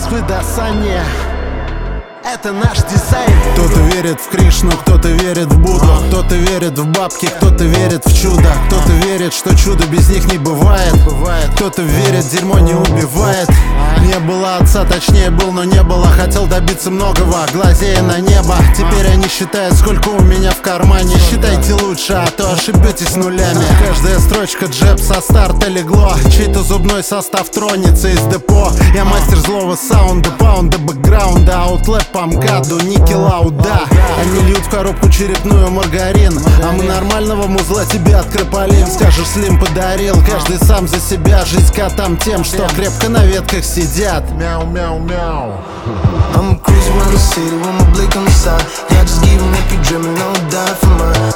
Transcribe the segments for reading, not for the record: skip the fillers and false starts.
Москвы до Сани. Это наш дизайн. Кто-то верит в Кришну, кто-то верит в Будду, кто-то верит в бабки, кто-то верит в чудо, кто-то верит, что чудо без них не бывает. Кто-то верит, дерьмо не убивает. Не было отца, точнее был, но не было. Хотел добиться многого, глазея на небо. Теперь они считают, сколько у меня в кармане. Считайте лучше, а то ошибетесь нулями. Каждая строчка джеб со старта легло. Чей-то зубной состав тронется из депо. Я мастер злого саунда, паунда, бэкграунда, аутлэп по МКАДу, Ники Лауда. Они льют в коробку черепную маргарин, а мы нормального музла тебе открополим. Скажешь, Слим подарил, каждый сам за себя. Жизнь котам тем, что крепко на ветках сидят. Мяу-мяу-мяу. I'm cruising around the city with my blick on the side. Yeah, just give 'em if you dreaming, don't die for mine.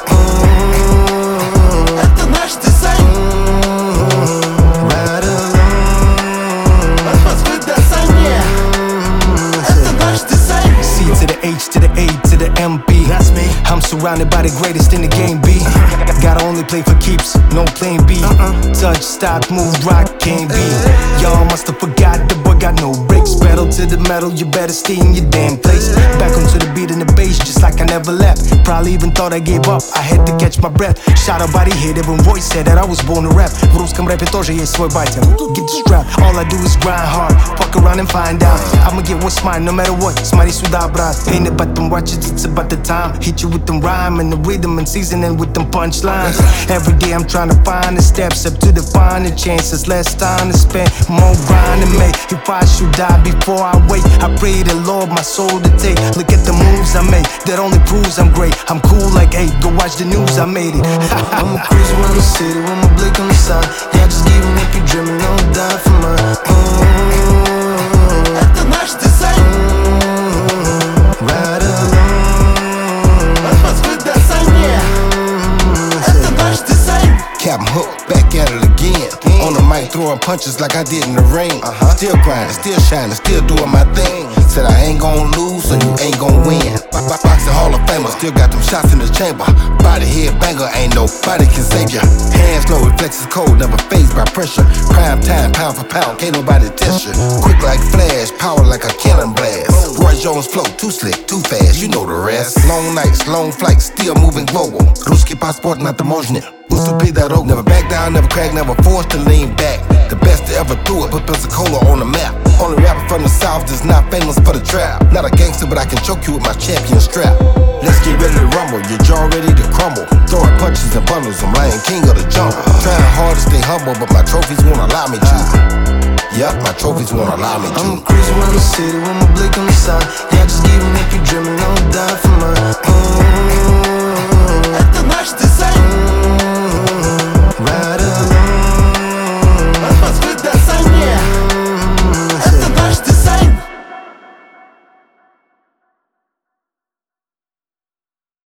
Это наш дизайн. Ride alone. От Москвы до Сани. Это наш дизайн. C to the H to the A to the MP. That's me. I'm surrounded by the greatest in the game B. Gotta only play for keeps, no playing B. Touch, stop, move, rock, can't be. Y'all must have forgot the boy got no brakes. Pedal to the metal, you better stay in your damn place. Back onto the beat and the bass, just like I never left. Probably even thought I gave up, I had to catch my breath. Shot a body hit, even voice said that I was born to rap. В русском рэпе тоже есть свой батя. Get the strap, all I do is grind hard. Fuck around and find out. I'ma get what's mine, no matter what. Смотри сюда, брат. Ain't about them watches, it's about the time. Hit you with them rhyme and the rhythm and seasoning with them punchlines. Every day I'm trying to find the steps up to define the chances. Less time to spend, more grind to make. If I should die before I wait, I pray the Lord my soul to take. Look at the moves I make, that only proves I'm great. I'm cool like, hey, go watch the news, I made it. I'm cruising around the city with my blick on the side. Yeah, just give 'em if you dreaming, don't die for mine. Это наш дизайн. Ride alone. От Москвы до Сани. Это наш дизайн. Captain Hook, back at it again. On the mic, throwing punches like I did in the ring. Still grinding, still shining, still doing my thing. Said I ain't gon' lose, so you ain't gon' win. Boxing Hall of Famer, still got them shots in the chamber. Body head banger, ain't nobody can save ya. Hands slow, reflexes cold, never phased by pressure. Prime time, pound for pound, can't nobody test ya. Quick like flash, power like a cannon blast. Roy Jones flow, too slick, too fast, you know the rest. Long nights, long flights, still moving global. Русский паспорт на таможне. Уступи дорогу. Never back down, never crack, never forced to lean back. The best to ever do it, put Pensacola on the map. Only rapper from the south that's not famous for the trap. Not a gangster, but I can choke you with my champion strap. Let's get ready to rumble, your jaw ready to crumble. Throwing punches and bundles, I'm Lion King of the jungle. Trying hard to stay humble, but my trophies won't allow me to. Yup, my trophies won't allow me to. I'm cruising around the city with my blick on the side. Yeah, just give 'em if you dreaming, don't die for mine.